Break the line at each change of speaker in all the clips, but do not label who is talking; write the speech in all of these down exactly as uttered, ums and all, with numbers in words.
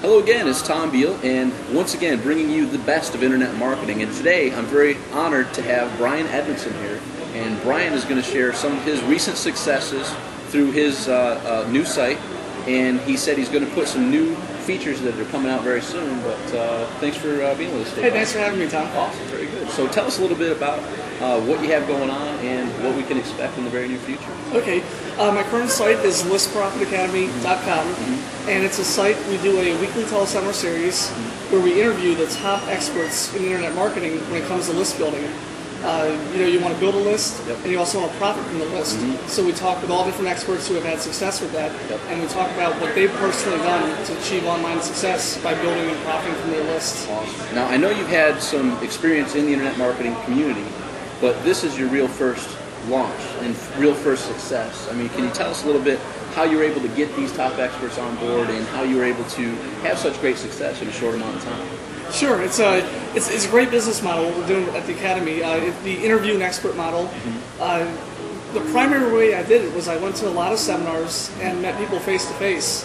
Hello again, it's Tom Beal, and once again bringing you the best of internet marketing. And today I'm very honored to have Brian Edmondson here, and Brian is going to share some of his recent successes through his uh, uh, new site. And he said he's going to put some new features that are coming out very soon. But uh, thanks for uh, being with us today.
Hey, thanks for having me, Tom.
Awesome, very good. So tell us a little bit about uh, what you have going on and what we can expect in the very near future.
Okay, uh, my current site is list profit academy dot com,
Mm-hmm.
and it's a site we do a weekly teleseminar series
Mm-hmm.
where we interview the top experts in internet marketing when it comes to list building. Uh, you know, you want to build a list,
Yep.
and you also want to profit from the list.
Mm-hmm.
So we talk with all different experts who have had success with that,
Yep.
and we talk about what they've personally done to achieve online success by building and profiting from their lists.
Awesome. Now, I know you've had some experience in the internet marketing community, but this is your real first launch and real first success. I mean, can you tell us a little bit how you were able to get these top experts on board and how you were able to have such great success in a short amount of time?
Sure, it's a it's, it's a great business model what we're doing at the Academy. Uh, it, the interview and expert model.
Mm-hmm.
Uh, the primary way I did it was I went to a lot of seminars and met people face to face.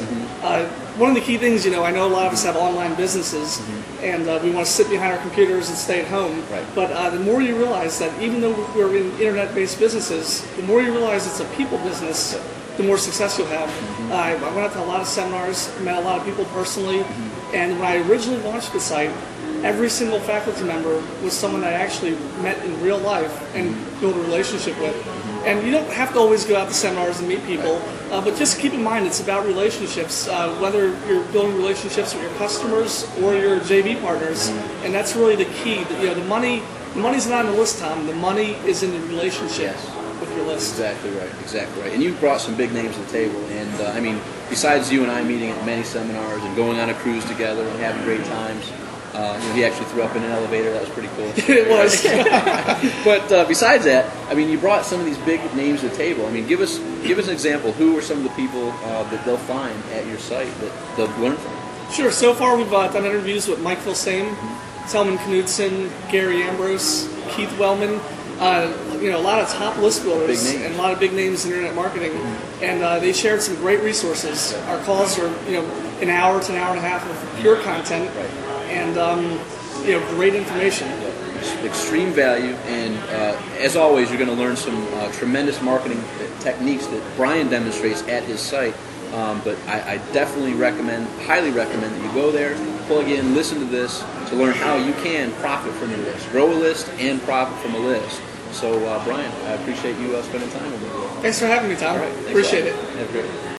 One of the key things, you know, I know a lot of us have online businesses,
Mm-hmm.
and uh, we want to sit behind our computers and stay at home.
Right.
But uh, the more you realize that even though we're in internet-based businesses, the more you realize it's a people business, the more success you'll have.
Mm-hmm.
Uh, I went out to a lot of seminars, met a lot of people personally,
Mm-hmm.
and when I originally launched the site, every single faculty member was someone I actually met in real life and built a relationship with. And you don't have to always go out to seminars and meet people, uh, but just keep in mind it's about relationships, uh, whether you're building relationships with your customers or your J V partners, and that's really the key. You know, the money, the money's not in the list, Tom. The money is in the relationship
Yes.
with your list.
Exactly right, exactly right. And you brought some big names to the table, and uh, I mean, besides you and I meeting at many seminars and going on a cruise together and having great times, uh, you know, he actually threw up in an elevator. That was pretty cool.
It was.
But uh, besides that, I mean, you brought some of these big names to the table. I mean, give us give us an example. Who are some of the people uh, that they'll find at your site that they'll learn from?
Sure. So far, we've uh, done interviews with Mike Filsaime, Telman Knudsen, Gary Ambrose, Keith Wellman. Uh, you know, a lot of top list builders
Big names.
and a lot of big names in internet marketing, and uh, they shared some great resources. Our calls are, you know, an hour to an hour and a half of pure content,
Right.
and um, you know, great information.
Extreme value, and uh, as always, you're going to learn some uh, tremendous marketing techniques that Brian demonstrates at his site. Um, but I, I definitely recommend, highly recommend that you go there, plug in, listen to this to learn how you can profit from your list, grow a list, and profit from a list. So, uh, Brian, I appreciate you uh, spending time with me.
Thanks for having me, Tom.
All right, thanks a
Appreciate
lot.
it.
Have a great one.